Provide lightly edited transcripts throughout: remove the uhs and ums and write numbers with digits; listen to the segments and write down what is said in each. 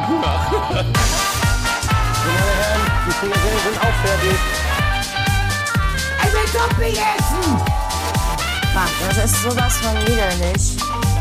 hab Hunger. Meine Herren, die Frikadellen sind auch fertig. Ich will Topping essen! Mann, das ist sowas von widerlich.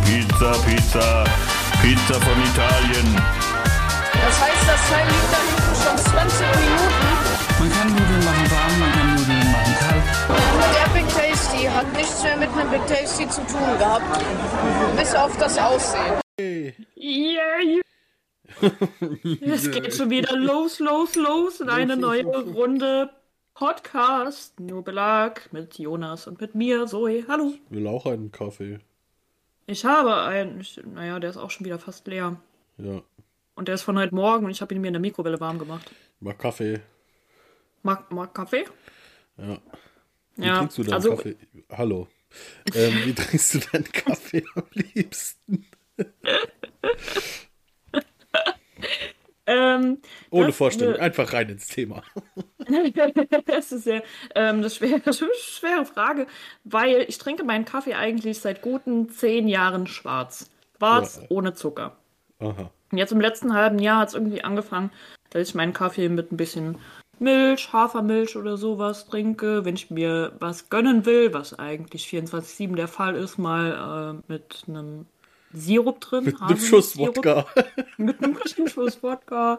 Pizza von Italien. Das heißt, das Teil liegt da hinten schon 20 Minuten. Man kann Nudeln machen warm, man kann Nudeln machen kalt. Der Big Tasty hat nichts mehr mit einem Big Tasty zu tun gehabt. Bis auf das Aussehen. Yay! Es geht schon wieder los in eine neue Runde Podcast. Nur Belag mit Jonas und mit mir, Zoe. Hallo. Ich will auch einen Kaffee. Ich habe einen, naja, der ist auch schon wieder fast leer. Ja. Und der ist von heute Morgen und ich habe ihn mir in der Mikrowelle warm gemacht. Mag Kaffee. Mag Kaffee? Ja. Wie Ja, trinkst du deinen also- Kaffee? Hallo. Wie trinkst du deinen Kaffee am liebsten? Ohne Vorstellung, einfach rein ins Thema. Das ist ja eine schwere Frage, weil ich trinke meinen Kaffee eigentlich seit guten 10 Jahren schwarz. Schwarz, Ja. ohne Zucker. Aha. Und jetzt im letzten halben Jahr hat es irgendwie angefangen, dass ich meinen Kaffee mit ein bisschen Milch, Hafermilch oder sowas trinke. Wenn ich mir was gönnen will, was eigentlich 24/7 der Fall ist, mal mit einem Sirup drin. Mit einem Schuss Wodka. Mit einem Schuss Wodka.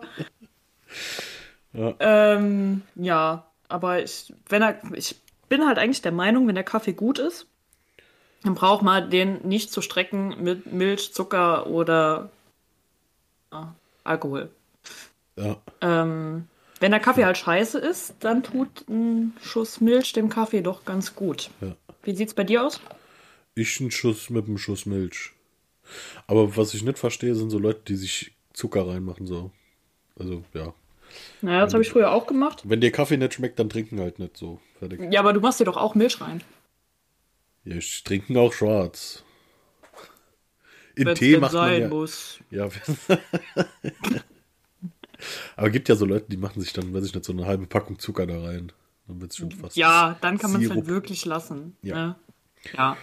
Ja. Ja, aber ich bin halt eigentlich der Meinung, wenn der Kaffee gut ist, dann braucht man den nicht zu strecken mit Milch, Zucker oder Alkohol. Ja. Wenn der Kaffee halt scheiße ist, dann tut ein Schuss Milch dem Kaffee doch ganz gut. Ja. Wie sieht's bei dir aus? Ich einen Schuss mit einem Schuss Milch. Aber was ich nicht verstehe, sind so Leute, die sich Zucker reinmachen. So. Also, ja. Naja, das habe ich früher auch gemacht. Wenn dir Kaffee nicht schmeckt, dann trinken halt nicht so. Fertig. Ja, aber du machst dir doch auch Milch rein. Ja, ich trinke auch schwarz. In Wenn's Tee denn macht man sein ja... muss. Ja. Aber gibt ja so Leute, die machen sich dann, weiß ich nicht, so eine halbe Packung Zucker da rein. Dann wird es schon fast. Ja, dann kann man es halt Sirup. wirklich lassen. Ja. Ne? Ja.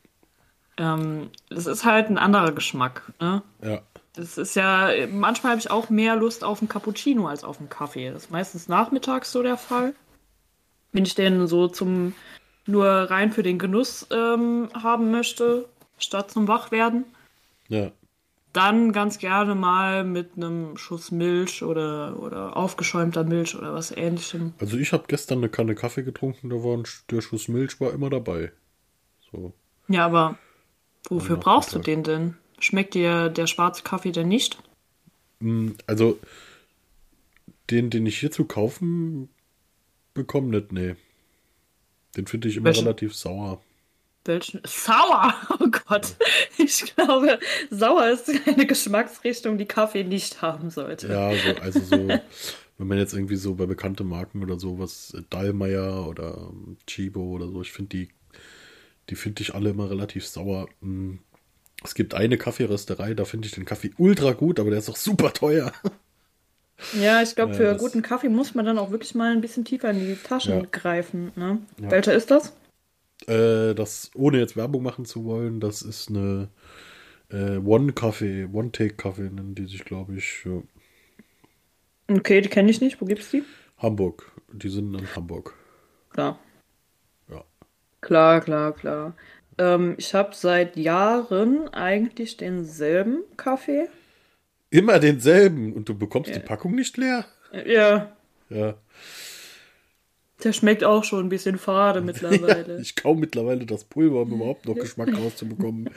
Das ist halt ein anderer Geschmack. Ne? Ja. Das ist ja, manchmal habe ich auch mehr Lust auf einen Cappuccino als auf einen Kaffee. Das ist meistens nachmittags so der Fall. Wenn ich den so nur rein für den Genuss haben möchte, statt zum Wachwerden, Ja. dann ganz gerne mal mit einem Schuss Milch oder aufgeschäumter Milch oder was Ähnlichem. Also ich habe gestern eine Kanne Kaffee getrunken, der Schuss Milch war immer dabei. So. Ja, aber wofür Am brauchst du Nachmittag. den denn? Schmeckt dir der schwarze Kaffee denn nicht? Also den ich hier zu kaufen bekomme, nicht, nee. Den finde ich immer Welchen? relativ sauer. Welchen? Sauer! Oh Gott. Ich glaube, sauer ist eine Geschmacksrichtung, die Kaffee nicht haben sollte. Ja, so, wenn man jetzt irgendwie so bei bekannten Marken oder sowas, Dallmayr oder Chibo oder so, ich finde die finde ich alle immer relativ sauer. Es gibt eine Kaffeerösterei, da finde ich den Kaffee ultra gut, aber der ist auch super teuer. Ja, ich glaube, Ja, für das- guten Kaffee muss man dann auch wirklich mal ein bisschen tiefer in die Taschen Ja. greifen. Ne? Ja. Welcher ist das? Das, ohne jetzt Werbung machen zu wollen, das ist eine One-Take-Kaffee nennen die sich, glaube ich. Ja. Okay, die kenne ich nicht. Wo gibt's die? Hamburg. Die sind in Hamburg. Klar. Ja. Klar. Ich habe seit Jahren eigentlich denselben Kaffee. Immer denselben. Und du bekommst Ja. die Packung nicht leer? Ja, Ja. der schmeckt auch schon ein bisschen fade mittlerweile. Ich kaum mittlerweile das Pulver, um überhaupt noch Geschmack rauszubekommen.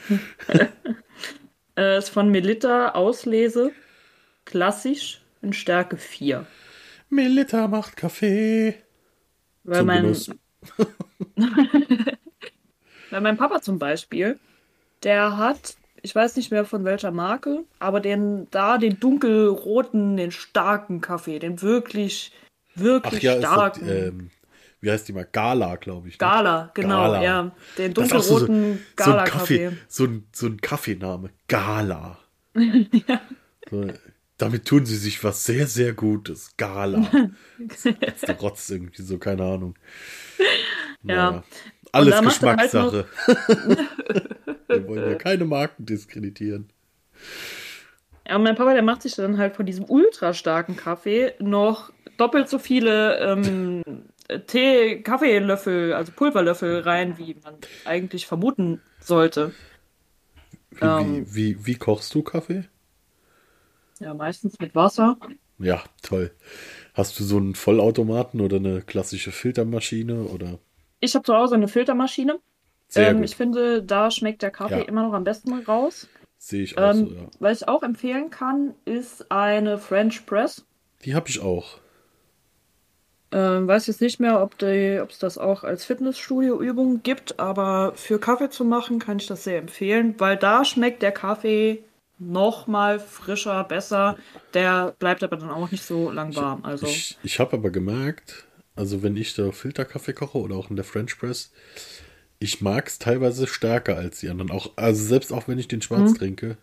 Ist von Melitta Auslese. Klassisch in Stärke 4. Melitta macht Kaffee. Weil Zum mein, Genuss. weil mein Papa zum Beispiel, der hat, ich weiß nicht mehr von welcher Marke, aber den dunkelroten, den starken Kaffee, den wirklich Ach ja, ist das, starken. wie heißt die mal? Gala, glaube ich. Ne? Gala, genau, Gala. ja. Den Das ist auch dunkelroten so ein Gala-Kaffee. so ein Kaffeename. Gala. So, damit tun sie sich was sehr, sehr Gutes. Gala. Jetzt der Rotz irgendwie so, keine Ahnung. Ja. Alles da macht er halt Geschmackssache. Wir wollen ja keine Marken diskreditieren. Ja, und mein Papa, der macht sich dann halt von diesem ultra starken Kaffee noch doppelt so viele Kaffeelöffel, also Pulverlöffel rein, wie man eigentlich vermuten sollte. Wie kochst du Kaffee? Ja, meistens mit Wasser. Ja, toll. Hast du so einen Vollautomaten oder eine klassische Filtermaschine oder? Ich habe zu Hause eine Filtermaschine. Sehr gut. Ich finde, da schmeckt der Kaffee Ja. immer noch am besten raus. Sehe ich auch so, ja. Was ich auch empfehlen kann, ist eine French Press. Die habe ich auch. Weiß jetzt nicht mehr, ob es das auch als Fitnessstudio-Übung gibt, aber für Kaffee zu machen kann ich das sehr empfehlen, weil da schmeckt der Kaffee noch mal frischer, besser. Der bleibt aber dann auch nicht so lang warm. Also Ich habe aber gemerkt, also wenn ich da Filterkaffee koche oder auch in der French Press, ich mag es teilweise stärker als die anderen. Auch, also selbst auch wenn ich den schwarz trinke.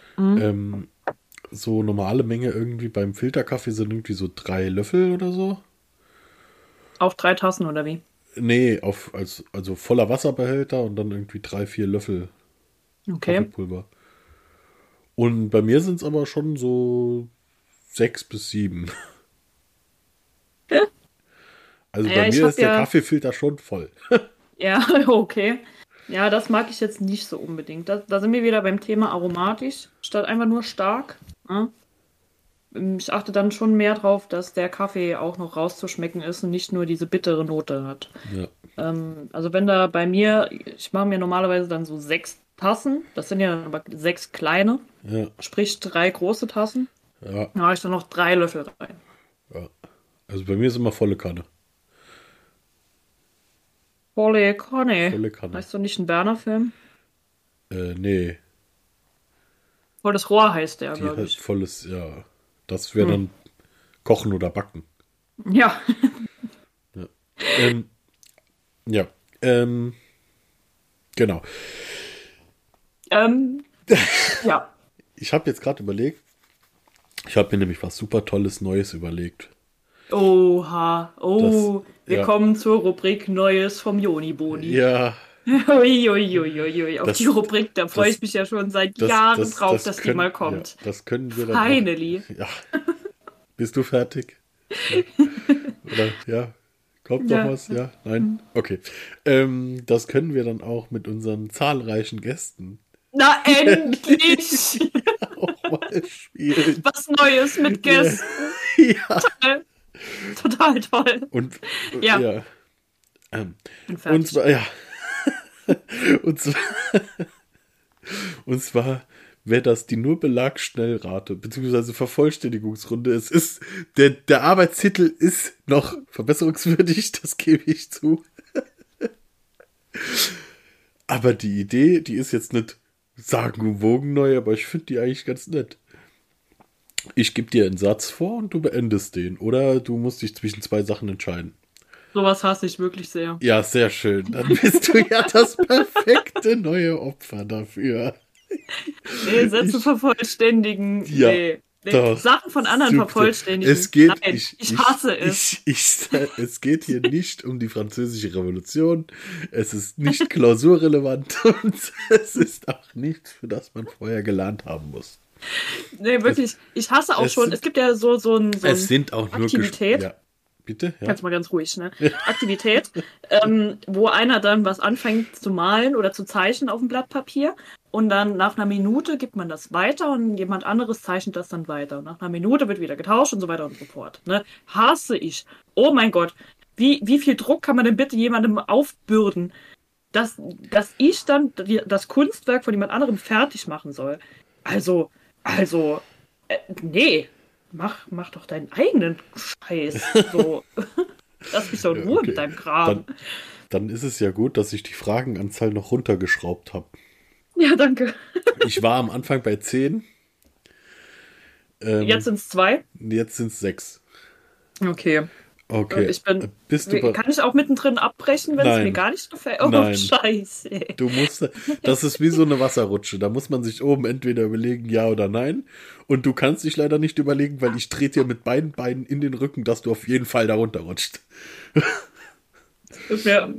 So normale Menge irgendwie beim Filterkaffee sind irgendwie so 3 Löffel oder so. auf 3 Tassen oder wie? Nee, also voller Wasserbehälter und dann irgendwie 3, 4 Löffel Okay. Kaffeepulver. Und bei mir sind es aber schon so 6 bis 7. Also Ja, bei ich mir hab ist der ja- Kaffeefilter schon voll. Ja, okay. Ja, das mag ich jetzt nicht so unbedingt. Da sind wir wieder beim Thema aromatisch, statt einfach nur stark. Ja? Ich achte dann schon mehr drauf, dass der Kaffee auch noch rauszuschmecken ist und nicht nur diese bittere Note hat. Ja. Also wenn da bei mir, ich mache mir normalerweise dann so 6 Tassen, das sind ja dann aber 6 kleine, Ja, sprich 3 große Tassen, ja, da mache ich dann noch 3 Löffel rein. ja. Also bei mir ist immer volle Kanne. Volle Kanne. Volle Kanne. Weißt du nicht ein Berner-Film? Nee, Volles Rohr heißt der, die glaube halt ich. volles, ja. Das wäre dann kochen oder backen. Ja. Ja, genau. Ja. Ich habe jetzt gerade überlegt, ich habe mir nämlich was super Tolles Neues überlegt. Oha. Oh, wir ja. kommen zur Rubrik Neues vom Joni Boni. Ja, Ui. Auf Das- die Rubrik, da freue das- ich mich ja schon seit Jahren drauf, dass die mal kommt. Ja, das können wir dann auch. Finally. Ja. Bist du fertig? Ja. Oder ja? Kommt Ja. noch was? Ja? Nein? Okay. Das können wir dann auch mit unseren zahlreichen Gästen Na, endlich! auch mal spielen. Was Neues mit Gästen. Ja. Total toll. Und Ja. ja. Bin Und fertig. zwar, ja. Und zwar wäre das die nur Belagsschnellrate, beziehungsweise Vervollständigungsrunde. Es ist, der Arbeitstitel ist noch verbesserungswürdig, das gebe ich zu. Aber die Idee, die ist jetzt nicht sagenumwogen neu, aber ich finde die eigentlich ganz nett. Ich gebe dir einen Satz vor und du beendest den. Oder du musst dich zwischen 2 Sachen entscheiden. Sowas hasse ich wirklich sehr. Ja, sehr schön. Dann bist du ja das perfekte neue Opfer dafür. Nee, Sätze vervollständigen. Ja, Nee. doch. Sachen von anderen Super. vervollständigen. Es geht, Nein, ich hasse es. Es geht hier nicht um die französische Revolution. Es ist nicht klausurrelevant und es ist auch nichts, für das man vorher gelernt haben muss. Nee, wirklich. Ich hasse auch es schon. sind- Es gibt ja so ein Es sind auch nur Aktivität. Ja. Bitte? Ja. Ganz mal ganz ruhig, ne? Aktivität, wo einer dann was anfängt zu malen oder zu zeichnen auf dem Blatt Papier und dann nach einer Minute gibt man das weiter und jemand anderes zeichnet das dann weiter. Und nach einer Minute wird wieder getauscht und so weiter und so fort. Ne? Hasse ich. Oh mein Gott. Wie viel Druck kann man denn bitte jemandem aufbürden, dass ich dann das Kunstwerk von jemand anderem fertig machen soll? Also, nee. Mach doch deinen eigenen Scheiß. So. Lass mich doch in Ruhe Okay. mit deinem Kram. Dann ist es ja gut, dass ich die Fragenanzahl noch runtergeschraubt habe. Ja, danke. Ich war am Anfang bei 10. Jetzt sind es 2. Jetzt sind es 6. Okay. Okay. Ich bin. Bist du bei- Kann ich auch mittendrin abbrechen, wenn es Nein. mir gar nicht gefällt? Oh, Nein. Scheiße. Du musst, das ist wie so eine Wasserrutsche. Da muss man sich oben entweder überlegen, ja oder nein. Und du kannst dich leider nicht überlegen, weil ich trete dir mit beiden Beinen in den Rücken, dass du auf jeden Fall da runterrutscht. Ist mir,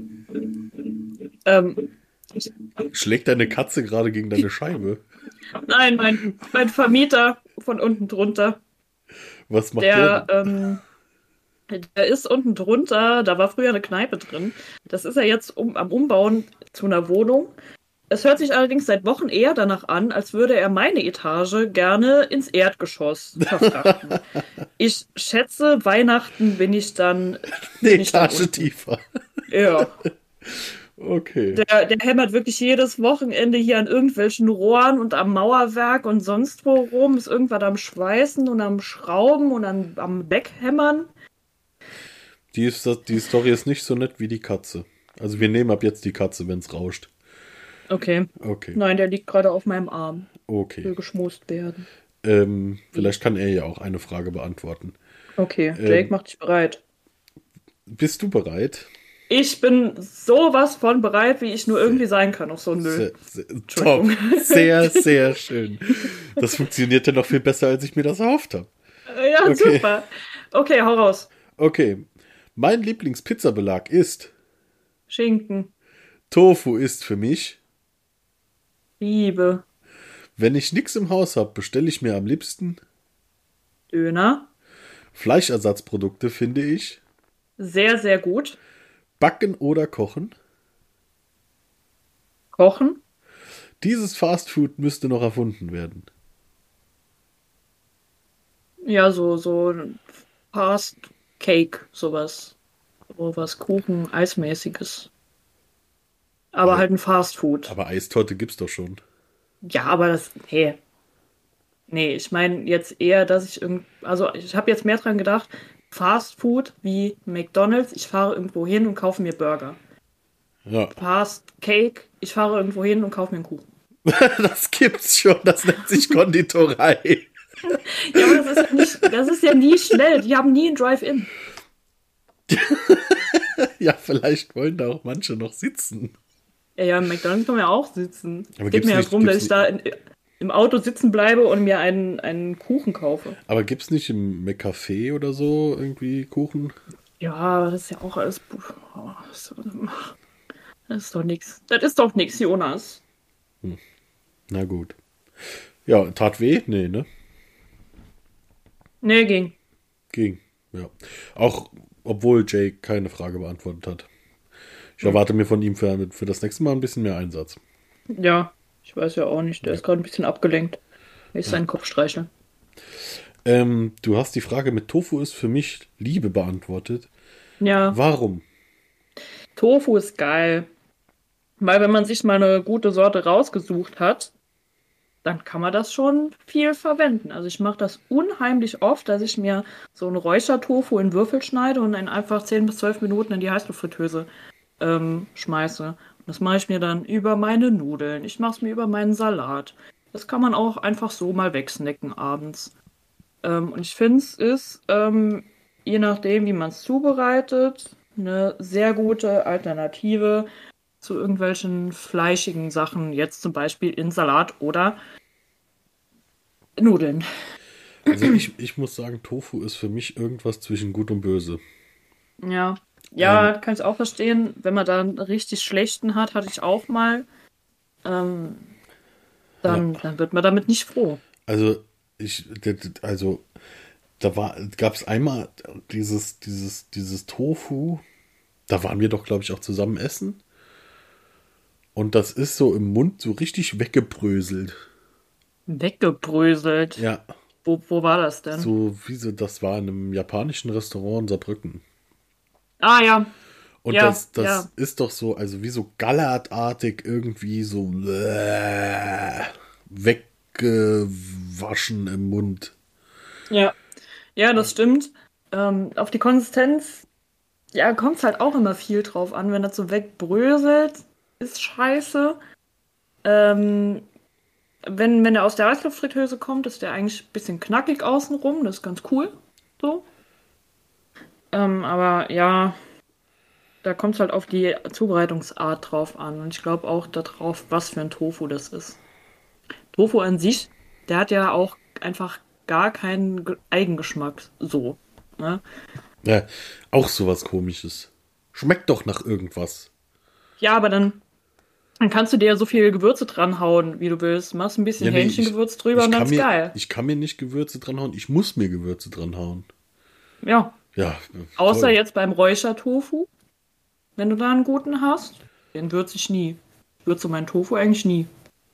Schlägt deine Katze gerade gegen deine Scheibe? nein, mein Vermieter von unten drunter. Was macht der? Der ist unten drunter, da war früher eine Kneipe drin. Das ist er jetzt am Umbauen zu einer Wohnung. Es hört sich allerdings seit Wochen eher danach an, als würde er meine Etage gerne ins Erdgeschoss verfrachten. Ich schätze, Weihnachten bin ich dann eine Etage tiefer. Ja. Okay. Der hämmert wirklich jedes Wochenende hier an irgendwelchen Rohren und am Mauerwerk und sonst wo rum. Ist irgendwas am Schweißen und am Schrauben und am Weghämmern. Die Story ist nicht so nett wie die Katze. Also wir nehmen ab jetzt die Katze, wenn es rauscht. Okay. Nein, der liegt gerade auf meinem Arm. Okay. Will geschmust werden. Vielleicht kann er ja auch eine Frage beantworten. Okay, Jake, mach dich bereit. Bist du bereit? Ich bin sowas von bereit, wie ich nur irgendwie sein kann auf so einen Müll. Top. Sehr, sehr schön. Das funktioniert ja noch viel besser, als ich mir das erhofft habe. Ja, okay. Super. Okay, hau raus. Okay. Mein Lieblingspizzabelag ist Schinken. Tofu ist für mich Liebe. Wenn ich nichts im Haus habe, bestelle ich mir am liebsten Döner. Fleischersatzprodukte finde ich sehr, sehr gut. Backen oder kochen? Kochen. Dieses Fastfood müsste noch erfunden werden. Ja, so Fast Cake, sowas. Sowas Kuchen, Eismäßiges. Aber halt ein Fastfood. Aber Eistorte gibt's doch schon. Ja, aber das. Nee, ich meine jetzt eher, dass ich also ich habe jetzt mehr dran gedacht, Fast Food wie McDonald's, ich fahre irgendwo hin und kaufe mir Burger. Ja. Fast Cake, ich fahre irgendwo hin und kaufe mir einen Kuchen. Das gibt's schon, das nennt sich Konditorei. Ja, aber das ist ja nie schnell, die haben nie ein Drive-In. Ja, vielleicht wollen da auch manche noch sitzen. Ja, im McDonald's kann man ja auch sitzen. Aber es geht mir ja darum, dass ich da im Auto sitzen bleibe und mir einen Kuchen kaufe. Aber gibt's nicht im McCafé oder so irgendwie Kuchen? Ja, aber das ist ja auch alles. Das ist doch nichts. Das ist doch nichts, Jonas. Na gut. Ja, tat weh? Nee, ne? Nee, ging. Ja. Auch obwohl Jake keine Frage beantwortet hat. Ich erwarte mir von ihm für das nächste Mal ein bisschen mehr Einsatz. Ja, ich weiß ja auch nicht. Der ist gerade ein bisschen abgelenkt, wenn ich seinen Kopf streiche. Du hast die Frage mit Tofu ist für mich Liebe beantwortet. Ja. Warum? Tofu ist geil. Weil wenn man sich mal eine gute Sorte rausgesucht hat, dann kann man das schon viel verwenden. Also ich mache das unheimlich oft, dass ich mir so einen Räuchertofu in Würfel schneide und dann einfach 10 bis 12 Minuten in die Heißluftfritteuse schmeiße. Und das mache ich mir dann über meine Nudeln. Ich mache es mir über meinen Salat. Das kann man auch einfach so mal wegsnacken abends. Und ich finde, es ist, je nachdem, wie man es zubereitet, eine sehr gute Alternative zu irgendwelchen fleischigen Sachen, jetzt zum Beispiel in Salat oder Nudeln. Also ich muss sagen, Tofu ist für mich irgendwas zwischen Gut und Böse. Ja, kann ich auch verstehen. Wenn man da einen richtig schlechten hat, hatte ich auch mal, dann wird man damit nicht froh. Also gab es einmal dieses Tofu, da waren wir doch, glaube ich, auch zusammen essen. Und das ist so im Mund so richtig weggebröselt. Weggebröselt? Ja. Wo war das denn? Das war in einem japanischen Restaurant in Saarbrücken. Ah, ja. Und ja, das ist doch so, also wie so gallertartig irgendwie so weggewaschen im Mund. Ja, das stimmt. Auf die Konsistenz, kommt es halt auch immer viel drauf an, wenn das so wegbröselt. Ist scheiße. Wenn der aus der Heißluftfritteuse kommt, ist der eigentlich ein bisschen knackig außenrum. Das ist ganz cool. So. Aber ja, da kommt es halt auf die Zubereitungsart drauf an. Und ich glaube auch darauf, was für ein Tofu das ist. Tofu an sich, der hat ja auch einfach gar keinen Eigengeschmack. So. Ne? Ja, auch sowas Komisches. Schmeckt doch nach irgendwas. Ja, aber dann Dann kannst du dir so viel Gewürze dranhauen, wie du willst. Machst ein bisschen Hähnchengewürz drüber und dann ist geil. Ich kann mir nicht Gewürze dranhauen, ich muss mir Gewürze dranhauen. Ja. Ja. Außer toll. jetzt beim Räuchertofu. Wenn du da einen guten hast, den würze ich nie. Ich würze meinen Tofu eigentlich nie.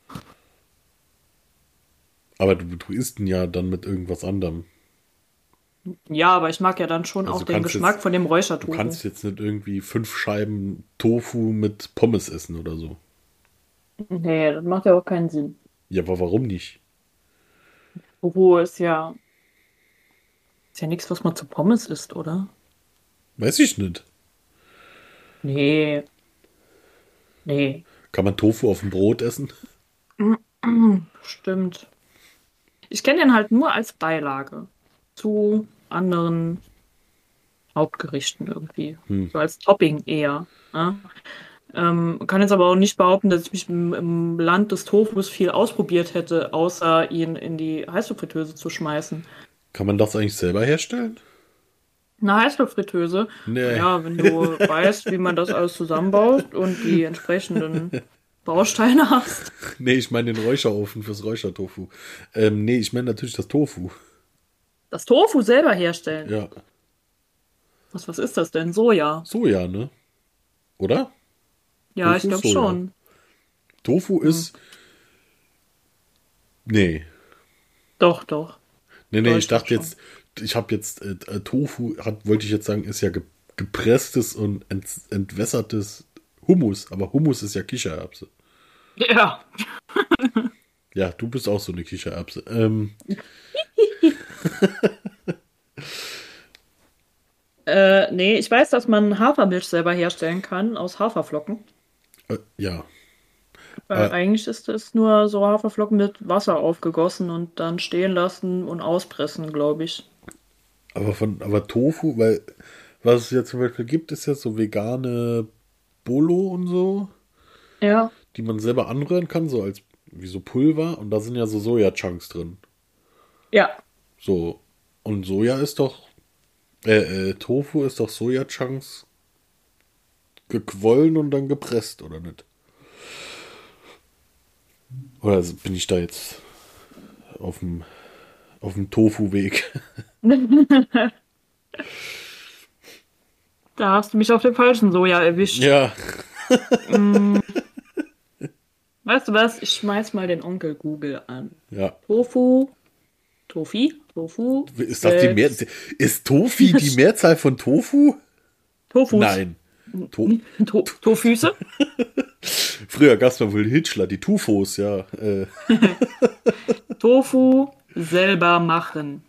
Aber du isst ihn ja dann mit irgendwas anderem. Ja, aber ich mag ja dann schon Also auch den Geschmack von dem Du Räuchertofu. kannst jetzt nicht irgendwie 5 Scheiben Tofu mit Pommes essen oder so. Nee, das macht ja auch keinen Sinn. Ja, aber warum nicht? Tofu ist ja nichts, was man zu Pommes isst, oder? Weiß ich nicht. Nee. Nee, Kann man Tofu auf dem Brot essen? stimmt. Ich kenne den halt nur als Beilage zu anderen Hauptgerichten irgendwie. So als Topping eher. Ne? Kann jetzt aber auch nicht behaupten, dass ich mich im Land des Tofus viel ausprobiert hätte, außer ihn in die Heißluftfritteuse zu schmeißen. Kann man das eigentlich selber herstellen? Eine Heißluftfritteuse? Nee. Ja, wenn du weißt, wie man das alles zusammenbaut und die entsprechenden Bausteine hast. Nee, ich meine den Räucherofen fürs Räuchertofu. Nee, ich meine natürlich das Tofu. Das Tofu selber herstellen. Ja. Was ist das denn? Soja? Soja, ne? Oder? Ja, Tofu ich glaube Soja. schon. Tofu ist... Nee. Doch. Nee, Doch, ich dachte schon. jetzt... Ich habe jetzt... Tofu, wollte ich jetzt sagen, ist ja gepresstes und entwässertes Hummus. Aber Hummus ist ja Kichererbse. Ja. Ja, du bist auch so eine Kichererbse. Nee, ich weiß, dass man Hafermilch selber herstellen kann aus Haferflocken. Ja. Weil eigentlich ist es nur so Haferflocken mit Wasser aufgegossen und dann stehen lassen und auspressen, glaube ich. Aber Tofu, weil was es ja zum Beispiel gibt, ist ja so vegane Bolo und so, Ja. die man selber anrühren kann, so als wie so Pulver. Und da sind ja so Soja-Chunks drin. Ja. So. Und Soja ist doch Tofu ist doch Soja-Chunks gequollen und dann gepresst, oder nicht? Oder bin ich da jetzt auf dem Tofu-Weg? Da hast du mich auf dem falschen Soja erwischt. Ja. Weißt du was? Ich schmeiß mal den Onkel Google an. Ja. Tofu. Ist das ist Tofi die Mehrzahl von Tofu? Tofus. Nein. Tofüße? Früher gab es mal wohl Hitchler, die Tufos, ja. Tofu selber machen.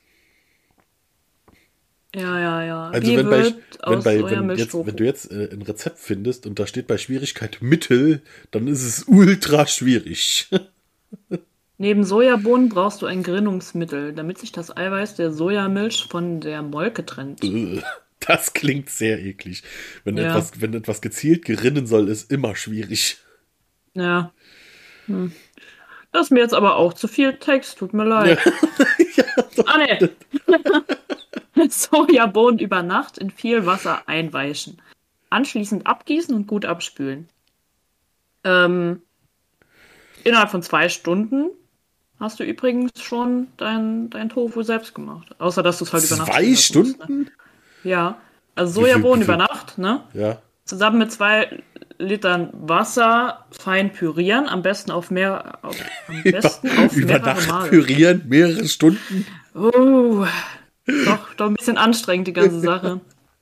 Ja. Also Wie wenn wird aus Sojamilch Tofu? du jetzt ein Rezept findest und da steht bei Schwierigkeit Mittel, dann ist es ultra schwierig. Neben Sojabohnen brauchst du ein Gerinnungsmittel, damit sich das Eiweiß der Sojamilch von der Molke trennt. Das klingt sehr eklig. Wenn Ja. etwas gezielt gerinnen soll, ist immer schwierig. Ja. Das ist mir jetzt aber auch zu viel Text, tut mir leid. Nee. Sojabohnen über Nacht in viel Wasser einweichen. Anschließend abgießen und gut abspülen. Innerhalb von 2 Stunden hast du übrigens schon dein Tofu selbst gemacht. Außer, dass du es halt über Nacht 2 Stunden? Ne? Ja. Also Sojabohnen wie viel? über Nacht, ne? Ja. Zusammen mit 2 Litern Wasser fein pürieren. Am besten auf Über mehrere Nacht Male. pürieren, mehrere Stunden. Oh, doch ein bisschen anstrengend, die ganze Sache.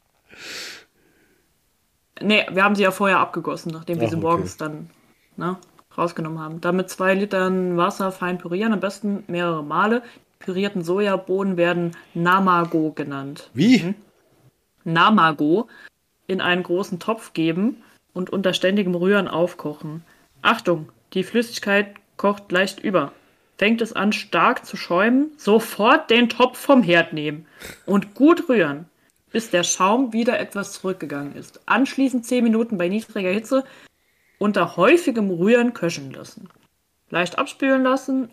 Nee, wir haben sie ja vorher abgegossen, nachdem wir Ach, sie okay. morgens dann rausgenommen haben. Dann mit 2 Litern Wasser fein pürieren, am besten mehrere Male. Die pürierten Sojabohnen werden Namago genannt. Wie? Namago in einen großen Topf geben und unter ständigem Rühren aufkochen. Achtung, die Flüssigkeit kocht leicht über. Fängt es an stark zu schäumen, sofort den Topf vom Herd nehmen und gut rühren, bis der Schaum wieder etwas zurückgegangen ist. Anschließend 10 Minuten bei niedriger Hitze unter häufigem Rühren köcheln lassen. Leicht abkühlen lassen.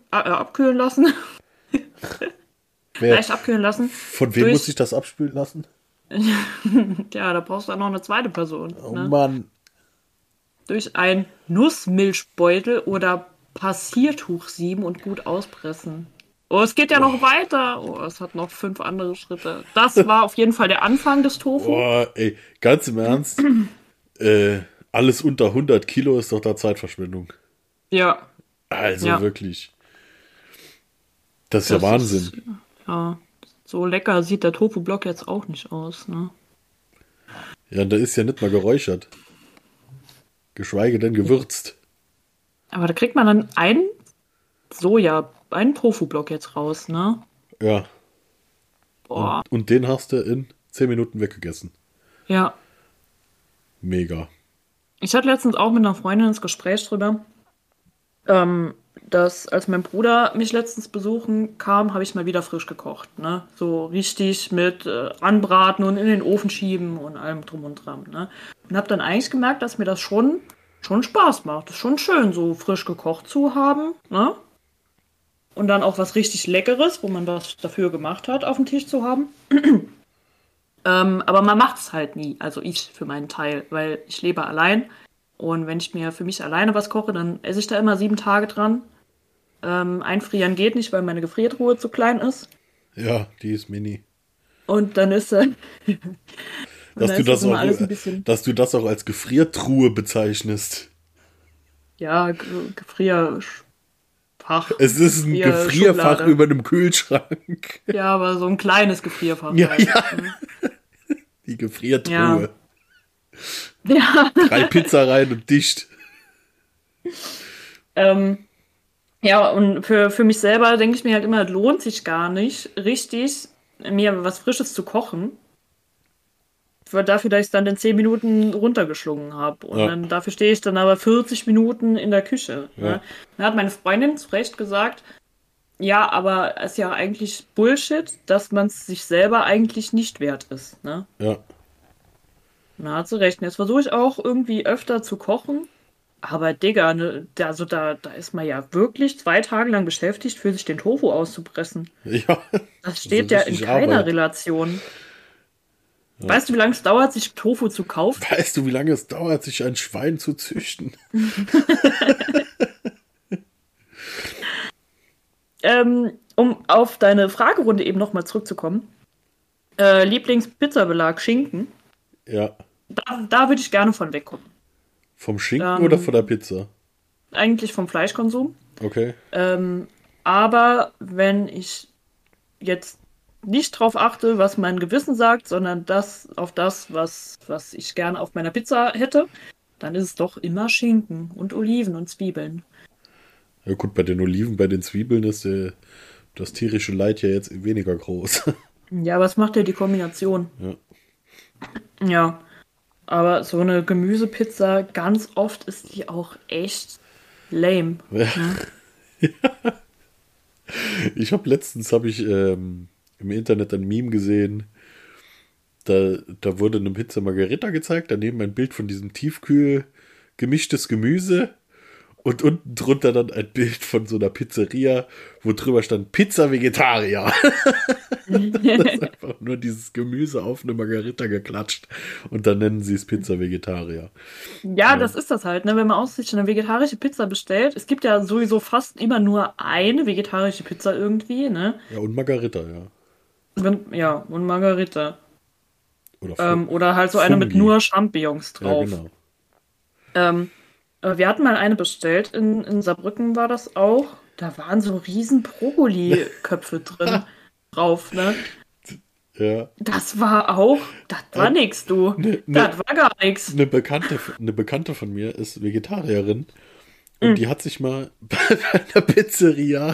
Leicht abkühlen lassen. Von wem muss ich das abspülen lassen? Ja, da brauchst du dann noch eine zweite Person. Oh Ne? Mann. durch ein Nussmilchbeutel oder Passiertuch sieben und gut auspressen. Oh, es geht ja noch weiter. Oh, es hat noch 5 andere Schritte. Das war auf jeden Fall der Anfang des Tofu. Boah, ey, ganz im Ernst. Alles unter 100 Kilo ist doch da Zeitverschwendung. Ja. Also Ja. wirklich. Das ist ja Wahnsinn. Ja, so lecker sieht der Tofu-Block jetzt auch nicht aus, ne? Ja, und da ist ja nicht mal geräuchert. Geschweige denn gewürzt. Aber da kriegt man dann einen Tofu-Block jetzt raus, ne? Ja. Boah. Und den hast du in 10 Minuten weggegessen. Ja. Mega. Ich hatte letztens auch mit einer Freundin das Gespräch drüber, dass als mein Bruder mich letztens besuchen kam, habe ich mal wieder frisch gekocht, ne? So richtig mit anbraten und in den Ofen schieben und allem drum und dran, ne? Und habe dann eigentlich gemerkt, dass mir das schon Spaß macht. Das ist schon schön, so frisch gekocht zu haben, ne? Und dann auch was richtig Leckeres, wo man was dafür gemacht hat, auf dem Tisch zu haben. Aber man macht es halt nie, also ich für meinen Teil, weil ich lebe allein und wenn ich mir für mich alleine was koche, dann esse ich da immer 7 Tage dran. Einfrieren geht nicht, weil meine Gefriertruhe zu klein ist. Ja, die ist mini. Und dann ist Dass du das auch als Gefriertruhe bezeichnest. Ja, Gefrierfach. Es ist ein Gefrierfach Schublade über einem Kühlschrank. Ja, aber so ein kleines Gefrierfach. Ja, halt. ja. Die Gefriertruhe. Ja. Ja. 3 Pizzareihen und dicht. Ja, und für mich selber denke ich mir halt immer, es lohnt sich gar nicht, richtig mir was Frisches zu kochen. Dafür, dass ich es dann in 10 Minuten runtergeschlungen habe. Und dann dafür stehe ich dann aber 40 Minuten in der Küche. Ja. Ne? Dann hat meine Freundin zu Recht gesagt, ja, aber es ist ja eigentlich Bullshit, dass man es sich selber eigentlich nicht wert ist. Ne? Ja. Na, hat sie recht. Jetzt versuche ich auch irgendwie öfter zu kochen. Aber Digga, ne, da ist man ja wirklich 2 Tage lang beschäftigt, für sich den Tofu auszupressen. Ja. Das steht so ja in richtig keiner Arbeit. Relation. Ja. Weißt du, wie lange es dauert, sich Tofu zu kaufen? Weißt du, wie lange es dauert, sich ein Schwein zu züchten? Um auf deine Fragerunde eben nochmal zurückzukommen. Lieblingspizzabelag Schinken. Ja. Da würde ich gerne von wegkommen. Vom Schinken oder von der Pizza? Eigentlich vom Fleischkonsum. Okay. Aber wenn ich jetzt nicht drauf achte, was mein Gewissen sagt, sondern auf das, was ich gerne auf meiner Pizza hätte, dann ist es doch immer Schinken und Oliven und Zwiebeln. Ja gut, bei den Oliven, bei den Zwiebeln ist das tierische Leid ja jetzt weniger groß. Ja, aber es macht ja die Kombination. Ja. Ja, aber so eine Gemüsepizza, ganz oft ist die auch echt lame. Ja. Ne? Ich habe letztens im Internet ein Meme gesehen, da wurde eine Pizza Margherita gezeigt, daneben ein Bild von diesem Tiefkühl gemischtes Gemüse und unten drunter dann ein Bild von so einer Pizzeria, wo drüber stand Pizza Vegetarier. Das ist einfach nur dieses Gemüse auf eine Margherita geklatscht und dann nennen sie es Pizza Vegetarier. Ja, das ist das halt, ne? Wenn man aus sich eine vegetarische Pizza bestellt, es gibt ja sowieso fast immer nur eine vegetarische Pizza irgendwie, ne? Ja, und Margherita, ja. Ja, und Margherita. Oder, oder halt so eine mit nur Champignons drauf. Ja, genau. Wir hatten mal eine bestellt, in Saarbrücken war das auch. Da waren so riesen Brokkoli-Köpfe drin drauf, ne? Ja. Das war nix, du. Das war gar nix. Eine Bekannte von mir ist Vegetarierin und die hat sich mal bei einer Pizzeria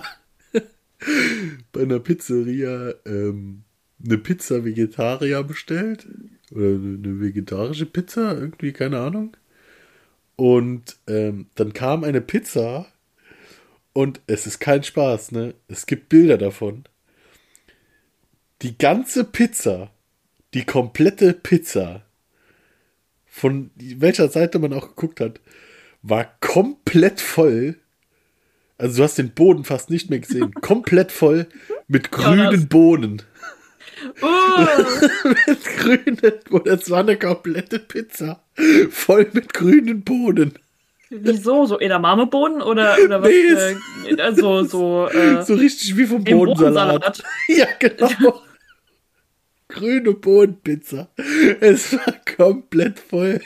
eine Pizza Vegetarier bestellt. Oder eine vegetarische Pizza, irgendwie, keine Ahnung. Und dann kam eine Pizza und es ist kein Spaß, ne? Es gibt Bilder davon. Die ganze Pizza, die komplette Pizza, von welcher Seite man auch geguckt hat, war komplett voll. Also du hast den Boden fast nicht mehr gesehen. Komplett voll mit grünen Bohnen. Mit grünen Bohnen. Das war eine komplette Pizza. Voll mit grünen Bohnen. Wieso? So Edamame-Bohnen oder was? Nee, so richtig wie vom im Bohnensalat. Ja, genau. Grüne Bohnenpizza. Es war komplett voll.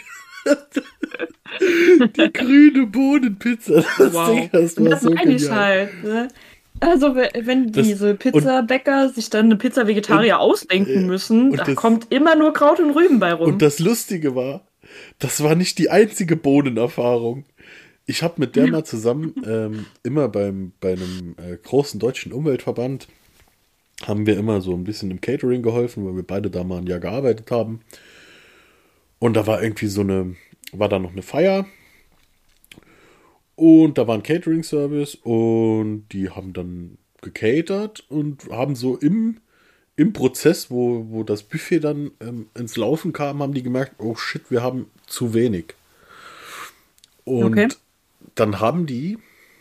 Die grüne Bohnenpizza. Das war das so meine ich genial. halt. Ne? Also wenn diese Pizzabäcker sich dann eine Pizza Vegetarier ausdenken müssen, da kommt immer nur Kraut und Rüben bei rum. Und das Lustige war, das war nicht die einzige Bohnenerfahrung. Ich habe mit der mal zusammen immer bei einem großen deutschen Umweltverband haben wir immer so ein bisschen im Catering geholfen, weil wir beide da mal ein Jahr gearbeitet haben. Und da war irgendwie war da noch eine Feier. Und da war ein Catering-Service und die haben dann gecatert und haben so im Prozess, wo das Buffet dann ins Laufen kam, haben die gemerkt, oh shit, wir haben zu wenig. Und dann haben die,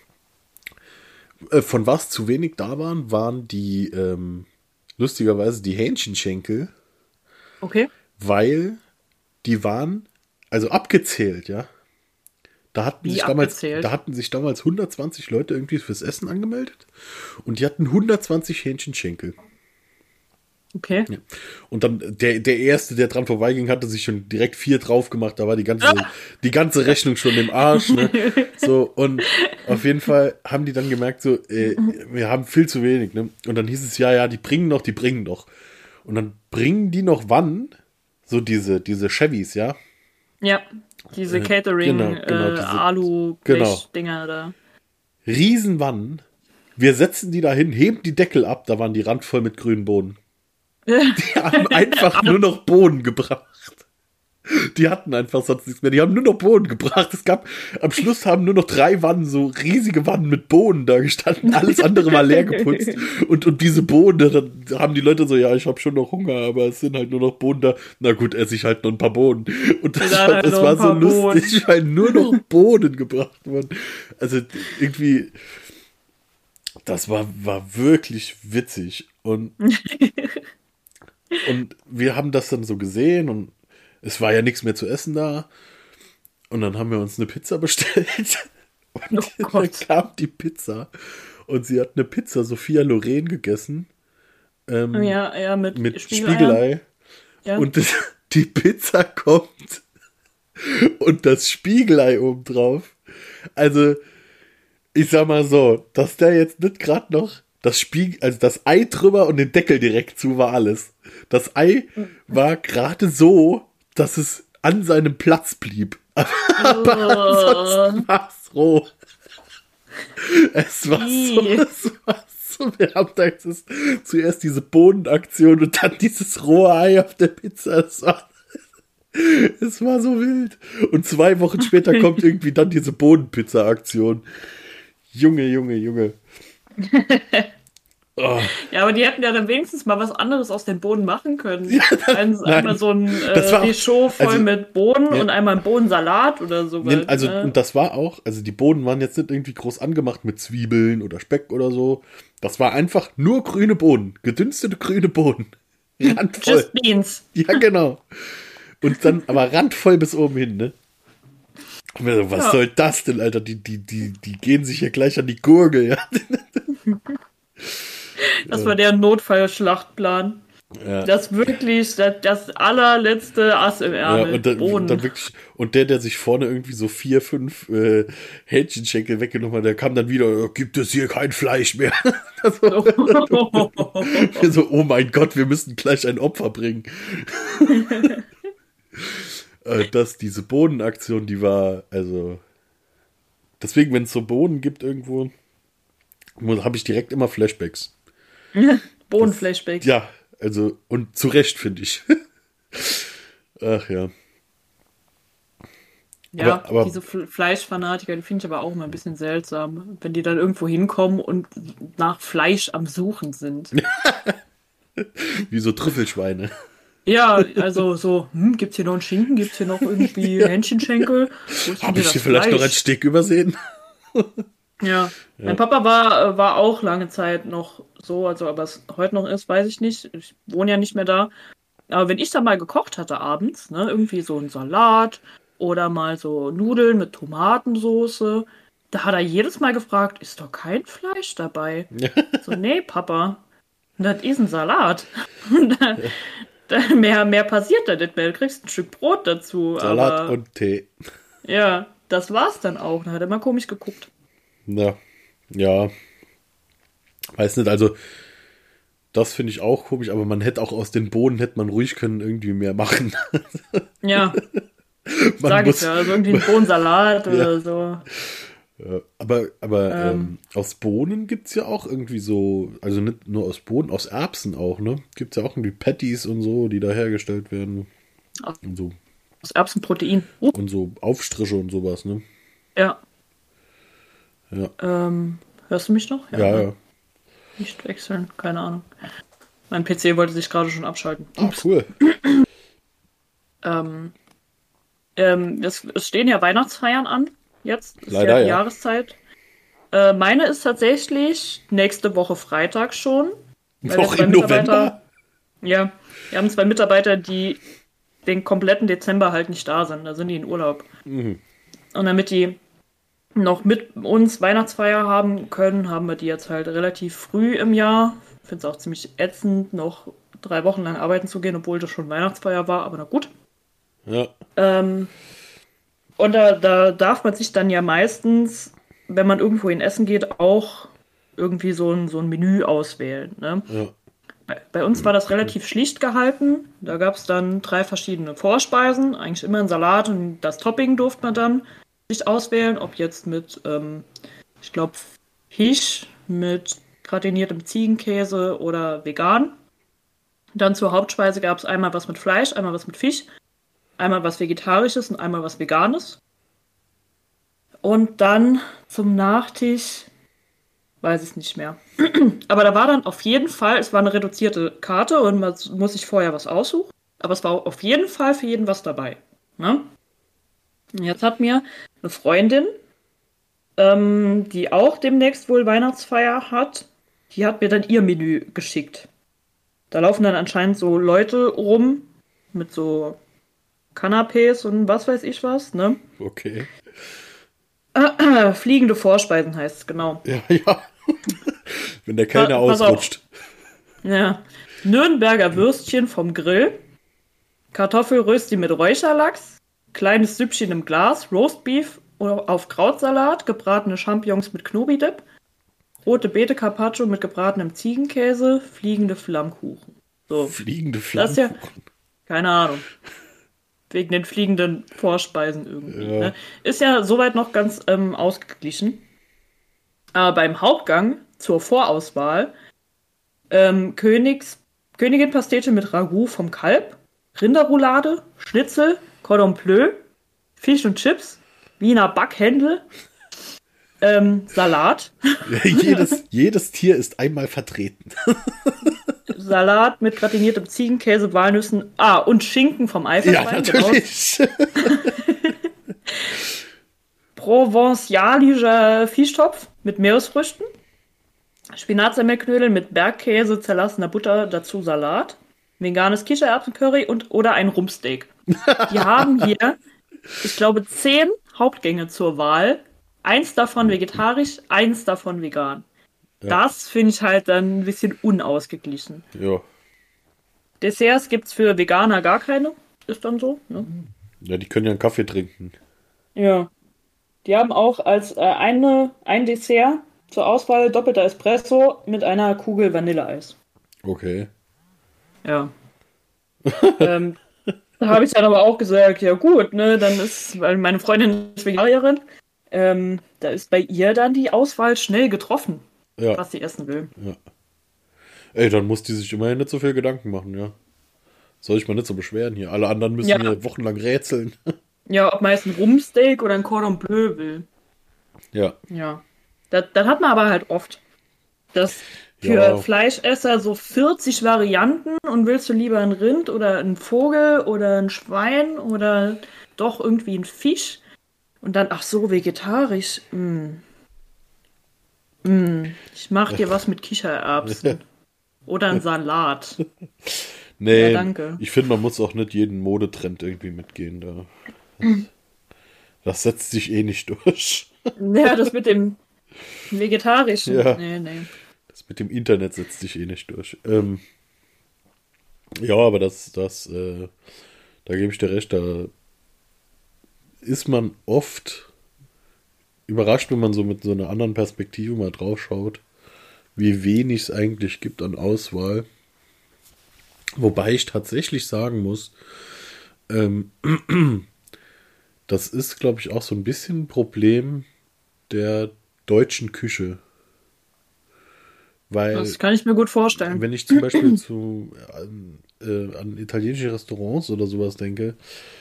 von was zu wenig da waren die, lustigerweise die Hähnchenschenkel. Okay. Weil die waren, also abgezählt, ja. Da hatten sich damals 120 Leute irgendwie fürs Essen angemeldet und die hatten 120 Hähnchenschenkel. Okay. Ja. Und dann der Erste, der dran vorbeiging, hatte sich schon direkt 4 drauf gemacht. Da war die ganze Rechnung schon im Arsch. Ne? So, und auf jeden Fall haben die dann gemerkt, so, wir haben viel zu wenig. Ne? Und dann hieß es, ja, die bringen noch. Und dann bringen die noch wann? So diese Chevys, ja? Ja, diese Catering, diese Alu-Blech-Dinger da. Riesenwannen. Wir setzen die da hin, heben die Deckel ab, da waren die randvoll mit grünen Bohnen. Die haben einfach nur noch Bohnen gebracht. Die hatten einfach sonst nichts mehr. Die haben nur noch Bohnen gebracht. Am Schluss haben nur noch 3 Wannen, so riesige Wannen mit Bohnen da gestanden. Alles andere war leer geputzt. Und diese Bohnen, dann haben die Leute so, ja, ich habe schon noch Hunger, aber es sind halt nur noch Bohnen da. Na gut, esse ich halt noch ein paar Bohnen. Und das war so lustig, weil nur noch Bohnen gebracht wurden. Also irgendwie, das war wirklich witzig. Und wir haben das dann so gesehen und es war ja nichts mehr zu essen da. Und dann haben wir uns eine Pizza bestellt. Und dann kam die Pizza. Und sie hat eine Pizza Sophia Loren gegessen. Mit Spiegelei. Ja. Und die Pizza kommt. Und das Spiegelei obendrauf. Also, ich sag mal so, dass der jetzt nicht gerade noch das Ei drüber und den Deckel direkt zu war alles. Das Ei war gerade so, dass es an seinem Platz blieb. Aber ansonsten war es roh. Es war so. Wir haben da jetzt zuerst diese Bohnenaktion und dann dieses rohe Ei auf der Pizza. Es war so wild. Und 2 Wochen später kommt irgendwie dann diese Bohnenpizza-Aktion. Junge. Oh. Ja, aber die hätten ja dann wenigstens mal was anderes aus den Bohnen machen können. Ja, einmal so ein Richaud voll mit Bohnen und einmal ein Bohnensalat oder sowas. Und das war auch, also die Bohnen waren jetzt nicht irgendwie groß angemacht mit Zwiebeln oder Speck oder so. Das war einfach nur grüne Bohnen, gedünstete grüne Bohnen. Randvoll. Just Beans. Ja, genau. Und dann aber randvoll bis oben hin, ne? Was soll das denn, Alter? Die gehen sich ja gleich an die Gurgel, ja. Das war der Notfallschlachtplan. Ja. Das wirklich, das allerletzte Ass im Ärmel. Ja, und dann wirklich, und der sich vorne irgendwie so 4, 5 Hähnchenschenkel weggenommen hat, der kam dann wieder, gibt es hier kein Fleisch mehr. So, oh mein Gott, wir müssen gleich ein Opfer bringen. Diese Bohnenaktion, die war, also, deswegen, wenn es so Bohnen gibt irgendwo, habe ich direkt immer Flashbacks. Bohnenflashbacks. Ja, also, und zu Recht, finde ich. Ach ja. Ja, aber diese Fleischfanatiker, die finde ich aber auch immer ein bisschen seltsam, wenn die dann irgendwo hinkommen und nach Fleisch am Suchen sind. Wie so Trüffelschweine. Ja, also so, gibt's hier noch einen Schinken, gibt's hier noch irgendwie Hähnchenschenkel? Habe ich hier vielleicht noch ein Stück übersehen? Ja, mein Papa war auch lange Zeit noch so, also ob es heute noch ist, weiß ich nicht. Ich wohne ja nicht mehr da. Aber wenn ich dann mal gekocht hatte abends, ne, irgendwie so ein Salat oder mal so Nudeln mit Tomatensoße, da hat er jedes Mal gefragt, ist doch kein Fleisch dabei? So, nee, Papa, das ist ein Salat. Und mehr passiert da nicht mehr. Du kriegst ein Stück Brot dazu. Salat aber, und Tee. ja, das war's dann auch. Da hat er mal komisch geguckt. Ja. Weiß nicht, also das finde ich auch komisch, aber man hätte auch aus den Bohnen, hätte man ruhig können irgendwie mehr machen. Ja, sag ich ja, also irgendwie ein Bohnensalat oder so. Ja, aber aus Bohnen gibt es ja auch irgendwie so, also nicht nur aus Bohnen, aus Erbsen auch, ne? Gibt es ja auch irgendwie Patties und so, die da hergestellt werden. Und so. Aus Erbsenprotein. Und so Aufstriche und sowas, ne? Ja. Ja. Hörst du mich noch? Ja. Nicht wechseln, keine Ahnung. Mein PC wollte sich gerade schon abschalten. Ah, cool. Es stehen ja Weihnachtsfeiern an. Jetzt ist Leider, ja die ja. Jahreszeit. Meine ist tatsächlich nächste Woche Freitag schon. Weil wir Noch zwei im November? Ja, wir haben 2 Mitarbeiter, die den kompletten Dezember halt nicht da sind. Da sind die in Urlaub. Und damit die noch mit uns Weihnachtsfeier haben können, haben wir die jetzt halt relativ früh im Jahr. Ich finde es auch ziemlich ätzend, noch 3 Wochen lang arbeiten zu gehen, obwohl das schon Weihnachtsfeier war, aber na gut. Ja. Und da darf man sich dann ja meistens, wenn man irgendwo in Essen geht, auch irgendwie so ein Menü auswählen. Ne? Ja. Bei uns war das relativ schlicht gehalten. Da gab es dann 3 verschiedene Vorspeisen, eigentlich immer ein Salat und das Topping durfte man dann sich auswählen, ob jetzt mit, ich glaube, Fisch mit gratiniertem Ziegenkäse oder vegan. Dann zur Hauptspeise gab es einmal was mit Fleisch, einmal was mit Fisch, einmal was Vegetarisches und einmal was Veganes. Und dann zum Nachtisch, weiß ich nicht mehr. Aber da war dann auf jeden Fall, es war eine reduzierte Karte und man muss sich vorher was aussuchen. Aber es war auf jeden Fall für jeden was dabei. Ne? Und jetzt hat mir eine Freundin, die auch demnächst wohl Weihnachtsfeier hat, die hat mir dann ihr Menü geschickt. Da laufen dann anscheinend so Leute rum mit so Canapés und was weiß ich was, ne? Okay. Fliegende Vorspeisen heißt es, genau. Ja. Wenn der Kellner Pass auf. ausrutscht. Ja. Nürnberger Würstchen vom Grill, Kartoffelrösti mit Räucherlachs, kleines Süppchen im Glas, Roastbeef auf Krautsalat, gebratene Champignons mit Knobi-Dip, rote Beete Carpaccio mit gebratenem Ziegenkäse, fliegende Flammkuchen. So. Fliegende Das ist ja, Flammkuchen. keine Ahnung. Wegen den fliegenden Vorspeisen irgendwie. Ja. Ne? Ist ja soweit noch ganz ausgeglichen. Aber beim Hauptgang zur Vorauswahl Königin Pastete mit Ragout vom Kalb, Rinderroulade, Schnitzel, Cordon Bleu, Fisch und Chips, Wiener Backhändel, Salat. Ja, jedes Tier ist einmal vertreten. Salat mit gratiniertem Ziegenkäse, Walnüssen, und Schinken vom Ja, Eifelschwein. natürlich. Provencialischer Fischtopf mit Meeresfrüchten, Spinatsemmelknödel mit Bergkäse, zerlassener Butter, dazu Salat, veganes Kichererbsencurry oder ein Rumpsteak. Die haben hier, ich glaube, 10 Hauptgänge zur Wahl. 1 davon vegetarisch, 1 davon vegan. Ja. Das finde ich halt dann ein bisschen unausgeglichen. Ja. Desserts gibt's für Veganer gar keine. Ist dann so, ne? Ja, die können ja einen Kaffee trinken. Ja. Die haben auch als ein Dessert zur Auswahl doppelter Espresso mit einer Kugel Vanilleeis. Okay. Ja. Da habe ich dann aber auch gesagt, ja gut, ne, dann ist, weil meine Freundin ist Vegetarierin, da ist bei ihr dann die Auswahl schnell getroffen, Ja. was sie essen will. Ey, dann muss die sich immerhin nicht so viel Gedanken machen, ja. Soll ich mal nicht so beschweren hier. Alle anderen müssen Ja. hier wochenlang rätseln. Ja, ob man jetzt ein Rumpsteak oder ein Cordon Bleu will. Ja. Ja. Das hat man aber halt oft. Dass für Ja. Fleischesser so 40 Varianten und willst du lieber ein Rind oder ein Vogel oder ein Schwein oder doch irgendwie ein Fisch und dann, ach so, vegetarisch. Ich mach dir was mit Kichererbsen. Oder ein Salat. Nee, Ja, danke. ich finde, man muss auch nicht jeden Modetrend irgendwie mitgehen. Da. Das setzt sich eh nicht durch. Ja, das mit dem Vegetarischen. Ja. Nee. Das mit dem Internet setzt sich eh nicht durch. Ja, aber da gebe ich dir recht, da ist man oft überrascht, wenn man so mit so einer anderen Perspektive mal drauf schaut, wie wenig es eigentlich gibt an Auswahl. Wobei ich tatsächlich sagen muss, das ist, glaube ich, auch so ein bisschen ein Problem der deutschen Küche. Weil, Das kann ich mir gut vorstellen. wenn ich zum Beispiel an italienische Restaurants oder sowas denke,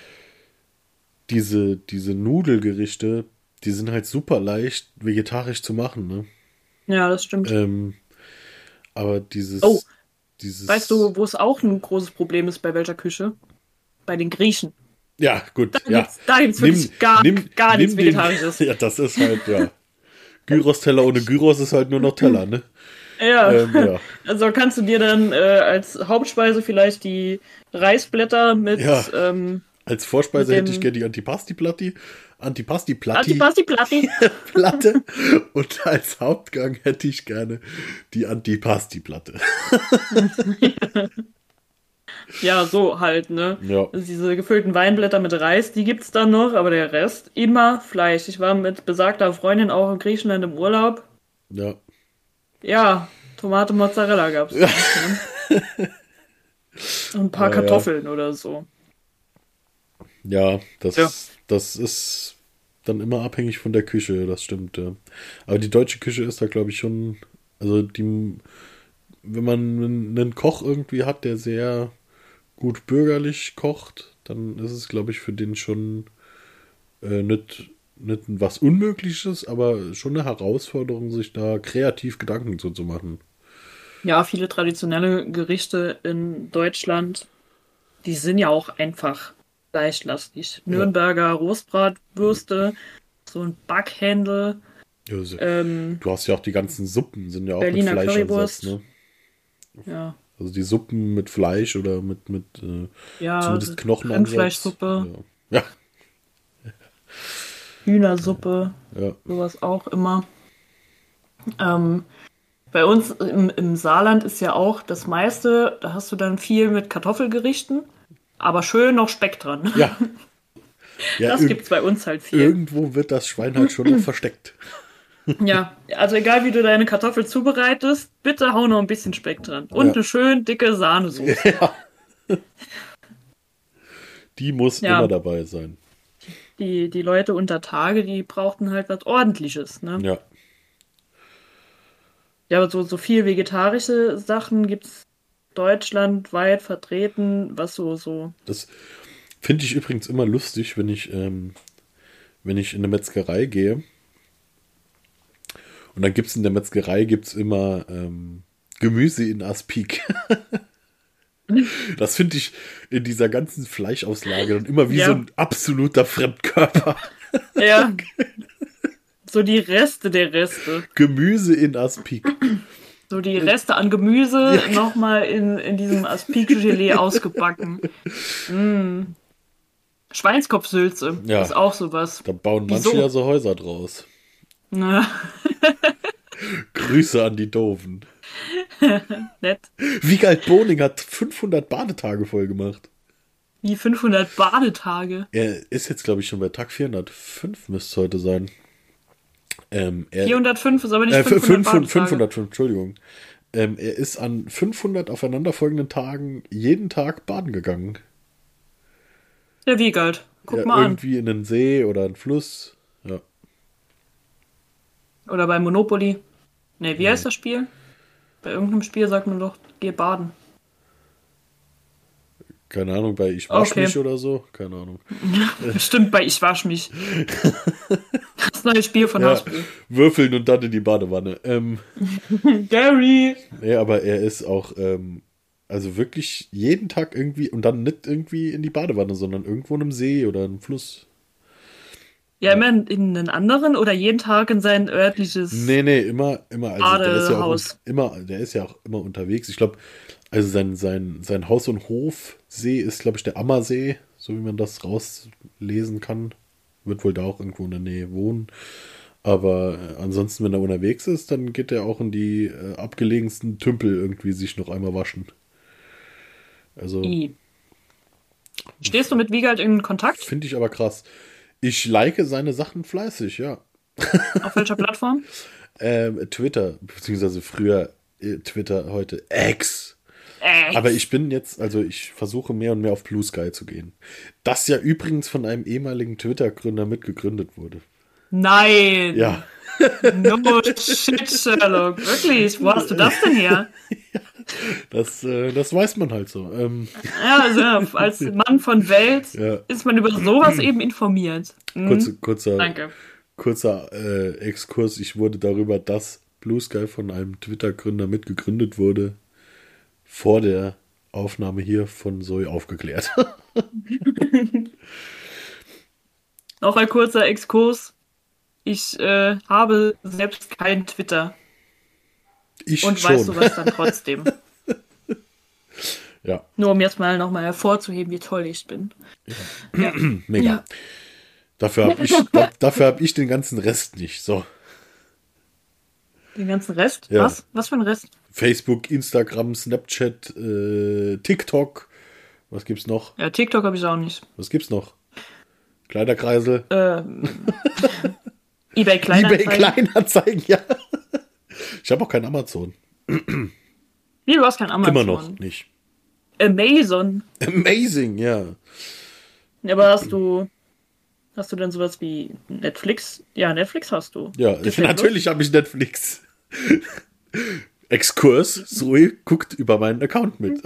diese Nudelgerichte, die sind halt super leicht vegetarisch zu machen, ne? Ja, das stimmt. Aber dieses... Oh, weißt du, wo es auch ein großes Problem ist, bei welcher Küche? Bei den Griechen. Ja, gut. Da gibt's wirklich gar nichts Vegetarisches. Ja, das ist halt, ja. Gyros-Teller ohne Gyros ist halt nur noch Teller, ne? Ja. Ja. Also kannst du dir dann als Hauptspeise vielleicht die Reisblätter mit Ja. Als Vorspeise mit hätte ich dem- gerne die Antipasti-Platte Antipasti-Platti. Platte. Und als Hauptgang hätte ich gerne die Antipasti-Platte. Ja, so halt, ne? Ja. Also diese gefüllten Weinblätter mit Reis, die gibt's dann noch, aber der Rest immer Fleisch. Ich war mit besagter Freundin auch in Griechenland im Urlaub. Ja. Ja, Tomate Mozzarella gab's. Ja. Und ein paar Ja, ja. Kartoffeln oder so. Ja, Ja. das ist dann immer abhängig von der Küche, das stimmt, ja. Aber die deutsche Küche ist da, glaube ich, schon, also wenn man einen Koch irgendwie hat, der sehr gut bürgerlich kocht, dann ist es, glaube ich, für den schon nicht was Unmögliches, aber schon eine Herausforderung, sich da kreativ Gedanken zu machen. Ja, viele traditionelle Gerichte in Deutschland, die sind ja auch einfach fleischlastig. Nürnberger Rostbratwürste, so ein Backhändel, Ja, du hast ja auch die ganzen Suppen, sind ja auch Berliner mit Fleisch Currywurst. ne? ja, Also die Suppen mit Fleisch oder mit ja, zumindest Knochenansatz. Rindfleischsuppe, Ja. Hühnersuppe, Ja. sowas auch immer. Bei uns im Saarland ist ja auch das meiste, da hast du dann viel mit Kartoffelgerichten, aber schön noch Speck dran. Ja. Ja, Das gibt's bei uns halt viel. irgendwo wird das Schwein halt schon noch versteckt. Ja, also egal wie du deine Kartoffel zubereitest, bitte hau noch ein bisschen Speck dran. Und Ja. eine schön dicke Sahnesoße. Die muss Ja. immer dabei sein. Die Leute unter Tage, die brauchten halt was Ordentliches, ne? Ja. Ja, aber so viel vegetarische Sachen gibt's deutschlandweit vertreten, was so. Das finde ich übrigens immer lustig, wenn ich in eine Metzgerei gehe. Und dann gibt es in der Metzgerei immer Gemüse in Aspik. Das finde ich in dieser ganzen Fleischauslage dann immer wie Ja. so ein absoluter Fremdkörper. Ja. So die Reste der Reste. Gemüse in Aspik. So die Reste an Gemüse nochmal in diesem Aspik-Gelee ausgebacken. Schweinskopfsülze Ja. ist auch sowas. Da bauen manche Wieso? ja so Häuser draus. Na, Grüße an die Doofen. nett. Wiegald Boning hat 500 Badetage voll gemacht. Wie 500 Badetage. Er ist jetzt, glaube ich, schon bei Tag 405, müsste es heute sein. 405 ist aber nicht 500 Badetage. 505, Entschuldigung. Er ist an 500 aufeinanderfolgenden Tagen jeden Tag baden gegangen. Der Wiegald. Guck Ja, mal an. irgendwie in einen See oder einen Fluss. Ja. Oder bei Monopoly. Ne, wie heißt das Spiel? Bei irgendeinem Spiel sagt man doch, geh baden. Keine Ahnung, bei Ich wasch Okay. mich oder so. Keine Ahnung. Bestimmt bei Ich wasch mich. Das neue Spiel von Ja, Hasbro. würfeln und dann in die Badewanne. Gary! Nee, aber er ist auch, also wirklich jeden Tag irgendwie, und dann nicht irgendwie in die Badewanne, sondern irgendwo in einem See oder einem Fluss. Ja, immer in einen anderen oder jeden Tag in sein örtliches. Nee, immer. Also der ist ja auch Badehaus. der ist ja auch immer unterwegs. Ich glaube, Also sein Haus- und Hofsee ist, glaube ich, der Ammersee, so wie man das rauslesen kann. Wird wohl da auch irgendwo in der Nähe wohnen. Aber ansonsten, wenn er unterwegs ist, dann geht er auch in die abgelegensten Tümpel irgendwie sich noch einmal waschen. Also Stehst du mit Wiegald in Kontakt? finde ich aber krass. Ich like seine Sachen fleißig, ja. Auf welcher Plattform? Twitter, beziehungsweise früher Twitter, heute X. Aber ich bin jetzt, also ich versuche mehr und mehr auf Blue Sky zu gehen. Das ja übrigens von einem ehemaligen Twitter-Gründer mitgegründet wurde. Nein! Ja. No shit, Sherlock. Wirklich? Wo hast du das denn her? Das weiß man halt so. Ja, also als Mann von Welt ist man über sowas eben informiert. Danke. Kurzer Exkurs. Ich wurde darüber, dass Blue Sky von einem Twitter-Gründer mitgegründet wurde, vor der Aufnahme hier von Zoe aufgeklärt. Noch ein kurzer Exkurs. Ich habe selbst keinen Twitter. Ich und schon. weißt du was dann trotzdem? Ja. Nur um jetzt mal nochmal hervorzuheben, wie toll ich bin. Ja. Mega. Ja. Dafür hab ich den ganzen Rest nicht. So. Den ganzen Rest? Ja. Was? Was für ein Rest? Facebook, Instagram, Snapchat, TikTok. Was gibt's noch? Ja, TikTok habe ich auch nicht. Was gibt's noch? Kleiderkreisel. eBay Kleinanzeigen. eBay Kleinanzeigen, ja. Ich habe auch kein Amazon. Wie, du hast kein Amazon? Immer noch nicht. Amazon. Amazing, ja. Aber hast du denn sowas wie Netflix? Ja, Netflix hast du. Ja, natürlich habe ich Netflix. Exkurs, Zoe guckt über meinen Account mit.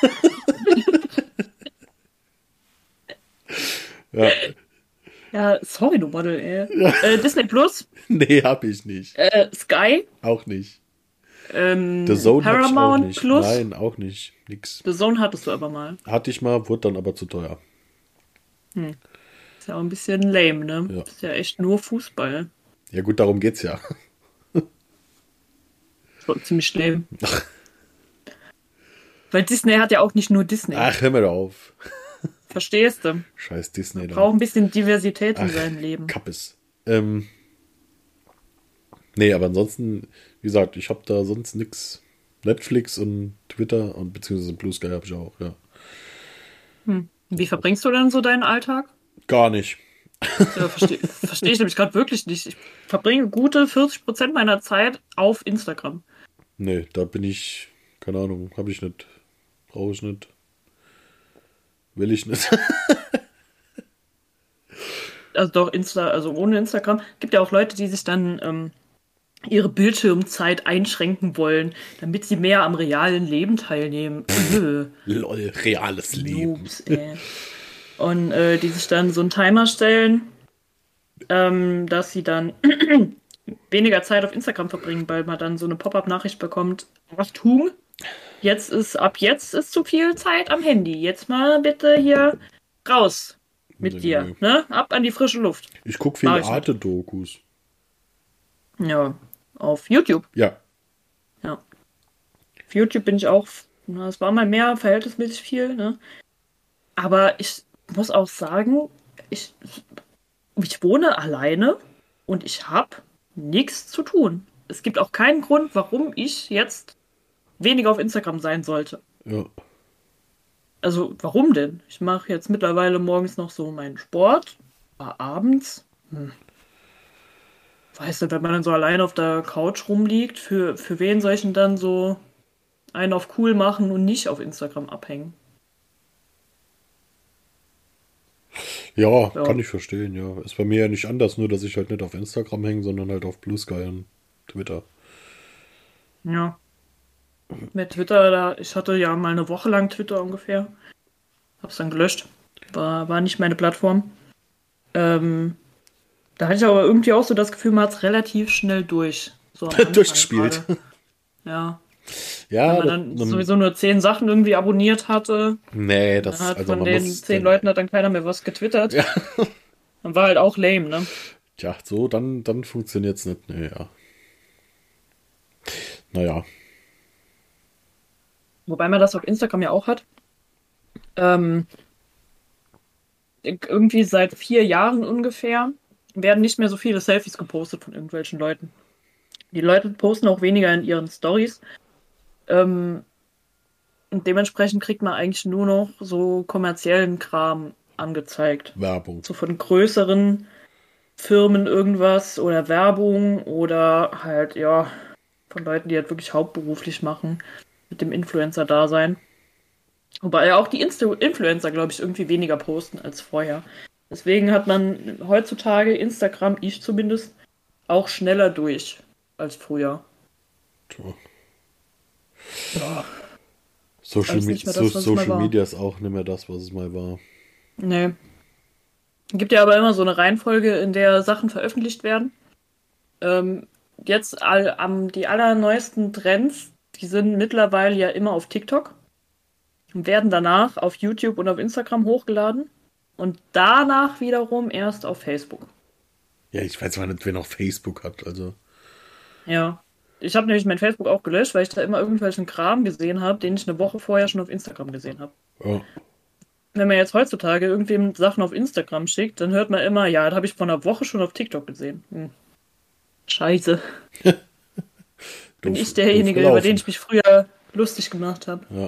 Ja. Ja, sorry, du Model, ey. Ja. Disney Plus? Nee, hab ich nicht. Sky? Auch nicht. The Zone Paramount auch nicht. Plus? Nein, auch nicht. Nix. The Zone hattest du aber mal. Hatte ich mal, wurde dann aber zu teuer. Ist ja auch ein bisschen lame, ne? Ja. Ist ja echt nur Fußball. Ja gut, darum geht's ja. So ziemlich lame. Weil Disney hat ja auch nicht nur Disney. Ach, hör mir doch auf. Verstehst du? Scheiß Disney da. Braucht ein bisschen Diversität in seinem Leben. Kappes. Nee, aber ansonsten, wie gesagt, ich habe da sonst nix. Netflix und Twitter und beziehungsweise Blue Sky habe ich auch, ja. Wie verbringst du denn so deinen Alltag? Gar nicht. Ja, verstehe ich nämlich gerade wirklich nicht. Ich verbringe gute 40% meiner Zeit auf Instagram. Nee, da bin ich, keine Ahnung, habe ich nicht. Brauche ich nicht. Will ich nicht. Also doch, also ohne Instagram. Gibt ja auch Leute, die sich dann ihre Bildschirmzeit einschränken wollen, damit sie mehr am realen Leben teilnehmen. Lol, reales Leben. Noobs, ey. Und die sich dann so einen Timer stellen, dass sie dann weniger Zeit auf Instagram verbringen, weil man dann so eine Pop-up-Nachricht bekommt. Achtung, ab jetzt ist zu viel Zeit am Handy. Jetzt mal bitte hier raus mit dir. Ne? Ab an die frische Luft. Ich gucke viele Arte-Dokus. Ja, auf YouTube. Ja. Ja. Auf YouTube bin ich auch, es war mal mehr, verhältnismäßig viel, ne? Aber ich muss auch sagen, ich wohne alleine und ich habe nichts zu tun. Es gibt auch keinen Grund, warum ich jetzt weniger auf Instagram sein sollte. Ja. Also, warum denn? Ich mache jetzt mittlerweile morgens noch so meinen Sport, aber abends, weiß nicht, wenn man dann so alleine auf der Couch rumliegt, für wen soll ich denn dann so einen auf cool machen und nicht auf Instagram abhängen? Ja, kann ich verstehen, ja. Ist bei mir ja nicht anders, nur dass ich halt nicht auf Instagram hänge, sondern halt auf Blue Sky und Twitter. Ja. Mit Twitter, ich hatte ja mal eine Woche lang Twitter ungefähr. Hab's dann gelöscht. War nicht meine Plattform. Da hatte ich aber irgendwie auch so das Gefühl, man hat's relativ schnell durch. So am Anfang durchgespielt. gerade. Ja. Ja, wenn man dann sowieso nur 10 Sachen irgendwie abonniert hatte. Nee, dann hat von den 10 Leuten hat dann keiner mehr was getwittert. Ja. Dann war halt auch lame, ne? Tja, so, dann funktioniert's nicht. Nee, ja. Naja. Wobei man das auf Instagram ja auch hat. Irgendwie seit 4 Jahren ungefähr werden nicht mehr so viele Selfies gepostet von irgendwelchen Leuten. Die Leute posten auch weniger in ihren Stories. Und dementsprechend kriegt man eigentlich nur noch so kommerziellen Kram angezeigt. Werbung. So von größeren Firmen irgendwas oder Werbung oder halt, ja, von Leuten, die halt wirklich hauptberuflich machen, mit dem Influencer-Dasein. Wobei ja auch die Influencer, glaube ich, irgendwie weniger posten als vorher. Deswegen hat man heutzutage Instagram, ich zumindest, auch schneller durch als früher. Tja. Ja. Social, Alles nicht mehr das, was es mal Social war. Media ist auch nicht mehr das, was es mal war. Nee. Gibt ja aber immer so eine Reihenfolge, in der Sachen veröffentlicht werden. Jetzt die allerneuesten Trends, die sind mittlerweile ja immer auf TikTok und werden danach auf YouTube und auf Instagram hochgeladen und danach wiederum erst auf Facebook. Ja, ich weiß zwar nicht, wer noch Facebook hat, also. Ja. Ich habe nämlich mein Facebook auch gelöscht, weil ich da immer irgendwelchen Kram gesehen habe, den ich eine Woche vorher schon auf Instagram gesehen habe. Ja. Wenn man jetzt heutzutage irgendwem Sachen auf Instagram schickt, dann hört man immer, ja, das habe ich vor einer Woche schon auf TikTok gesehen. Scheiße. Bin ich derjenige, über den ich mich früher lustig gemacht habe. Ja.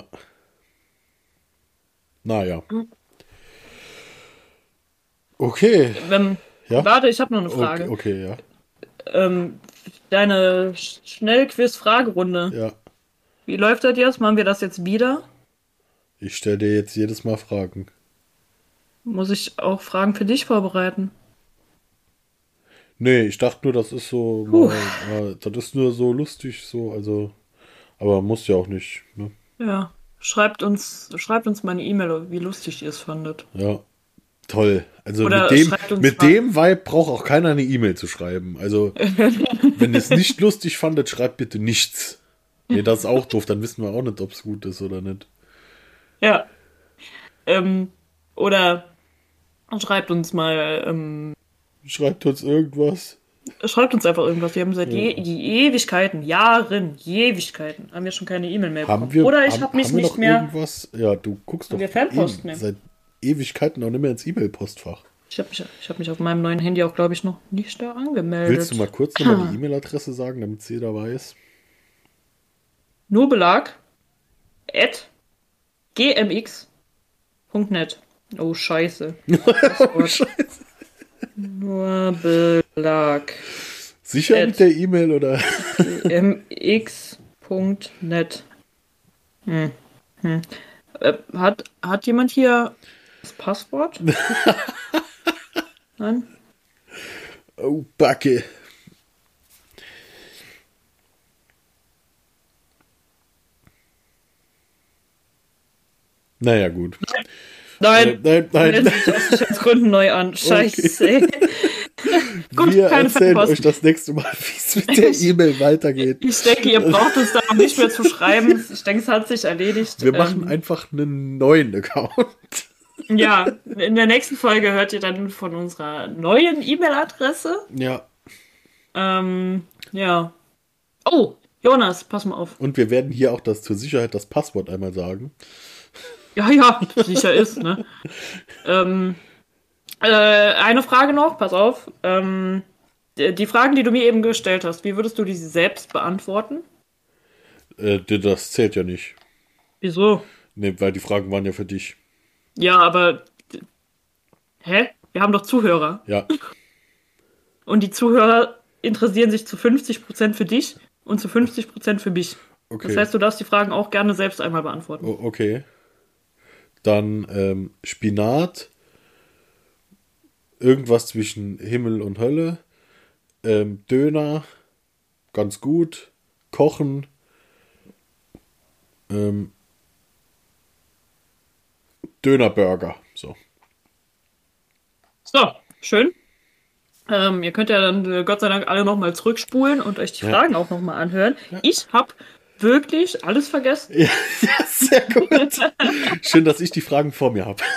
Naja. Okay. Ja? Warte, ich habe noch eine Frage. Okay, ja. Deine Schnellquiz-Fragerunde. Ja. Wie läuft das jetzt? Machen wir das jetzt wieder? Ich stelle dir jetzt jedes Mal Fragen. Muss ich auch Fragen für dich vorbereiten? Nee, ich dachte nur, das ist so, das ist nur so lustig, so, also, aber muss ja auch nicht, ne? Ja. Schreibt uns mal eine E-Mail, wie lustig ihr es fandet. Ja, toll. Also Oder mit dem Vibe braucht auch keiner eine E-Mail zu schreiben. Also, wenn ihr es nicht lustig fandet, schreibt bitte nichts. Nee, das ist auch doof, dann wissen wir auch nicht, ob es gut ist oder nicht. Ja. Oder schreibt uns mal, Schreibt uns irgendwas. schreibt uns einfach irgendwas. Wir haben seit Ewigkeiten, Jahren, haben wir schon keine E-Mail mehr bekommen. Oder ich habe mich haben wir nicht noch mehr... irgendwas? Ja, du guckst doch wir Fanpost nehmen? seit Ewigkeiten auch nicht mehr ins E-Mail-Postfach. Ich hab mich auf meinem neuen Handy auch, glaube ich, noch nicht da angemeldet. Willst du mal kurz nochmal die E-Mail-Adresse sagen, damit es jeder weiß? nurbelag@gmx.net. Oh, scheiße. Oh, Scheiße. Nurbelag. Sicher mit der E-Mail oder? gmx.net. Hat jemand hier das Passwort? Nein? Oh, Backe. Naja, gut. Nein. Nein. Melden sich aus Sicherheitsgründen neu an. Scheiße. Gut, Wir keine erzählen Fanpost. euch das nächste Mal, wie es mit der E-Mail weitergeht. Ich denke, ihr braucht uns da noch nicht mehr zu schreiben. Ich denke, es hat sich erledigt. Wir machen einfach einen neuen Account. Ja, in der nächsten Folge hört ihr dann von unserer neuen E-Mail-Adresse. Ja. Ja. Oh, Jonas, pass mal auf. Und wir werden hier auch zur Sicherheit das Passwort einmal sagen. Ja, sicher ist, ne? Eine Frage noch, pass auf. Die Fragen, die du mir eben gestellt hast, wie würdest du die selbst beantworten? Das zählt ja nicht. Wieso? Ne, weil die Fragen waren ja für dich. Ja, aber... Hä? Wir haben doch Zuhörer. Ja. Und die Zuhörer interessieren sich zu 50% für dich und zu 50% für mich. Okay. Das heißt, du darfst die Fragen auch gerne selbst einmal beantworten. Okay. Dann Spinat. Irgendwas zwischen Himmel und Hölle. Döner. Ganz gut. Kochen. Dönerburger. So. So, schön. Ihr könnt ja dann Gott sei Dank alle nochmal zurückspulen und euch die Fragen auch nochmal anhören. Ja. Ich habe wirklich alles vergessen. Ja, sehr gut. Schön, dass ich die Fragen vor mir habe.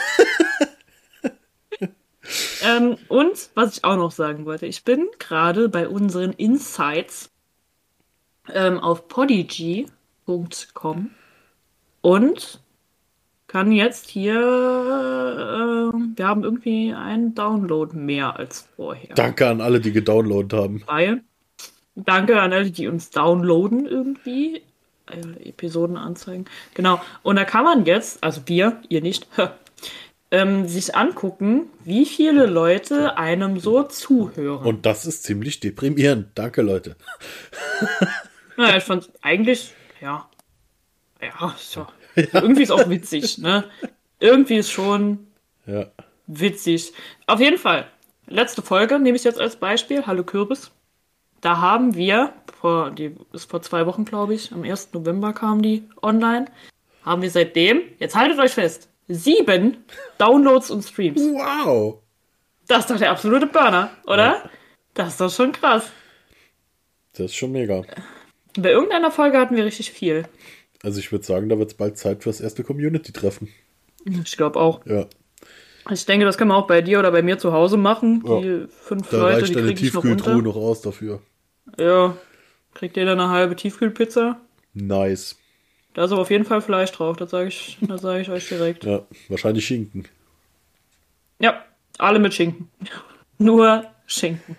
Und was ich auch noch sagen wollte, ich bin gerade bei unseren Insights auf podigy.com und kann jetzt hier, wir haben irgendwie einen Download mehr als vorher. Danke an alle, die gedownloadet haben. Danke an alle, die uns downloaden irgendwie. Episoden anzeigen. Genau. Und da kann man jetzt, also wir, ihr nicht, sich angucken, wie viele Leute einem so zuhören. Und das ist ziemlich deprimierend. Danke, Leute. Naja, ich fand eigentlich, ja, so. Irgendwie ist auch witzig, ne? Irgendwie ist schon witzig. Auf jeden Fall, letzte Folge nehme ich jetzt als Beispiel. Hallo Kürbis. Da haben wir, ist vor 2 Wochen, glaube ich, am 1. November kam die online, haben wir seitdem, jetzt haltet euch fest, 7 Downloads und Streams. Wow. Das ist doch der absolute Burner, oder? Ja. Das ist doch schon krass. Das ist schon mega. Bei irgendeiner Folge hatten wir richtig viel. Also ich würde sagen, da wird es bald Zeit für das erste Community-Treffen. Ich glaube auch. Ja. Ich denke, das können wir auch bei dir oder bei mir zu Hause machen. Die 5 da Leute, reicht die deine kriege ich noch Tiefkühltruhe unter. noch aus dafür. Ja, kriegt jeder eine halbe Tiefkühlpizza. Nice. Da ist aber auf jeden Fall Fleisch drauf, das sage ich euch direkt. Ja, wahrscheinlich Schinken. Ja, alle mit Schinken. Nur Schinken.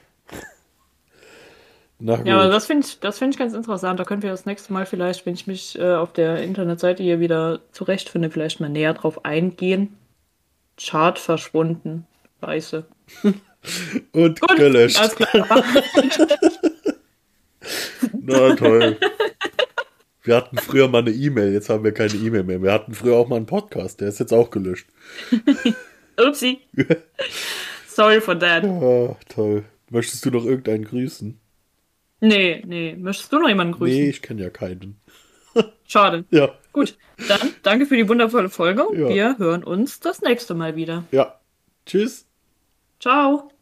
Na gut. Ja, aber das find ich ganz interessant. Da können wir das nächste Mal vielleicht, wenn ich mich auf der Internetseite hier wieder zurechtfinde, vielleicht mal näher drauf eingehen. Chart verschwunden. Scheiße. Und Gut, gelöscht. alles klar. Na toll. Wir hatten früher mal eine E-Mail, jetzt haben wir keine E-Mail mehr. Wir hatten früher auch mal einen Podcast, der ist jetzt auch gelöscht. Upsi. Sorry for that. Ah, toll. Möchtest du noch irgendeinen grüßen? Nee. Möchtest du noch jemanden grüßen? Nee, ich kenne ja keinen. Schade. Ja. Gut, dann danke für die wundervolle Folge. Ja. Wir hören uns das nächste Mal wieder. Ja. Tschüss. Ciao.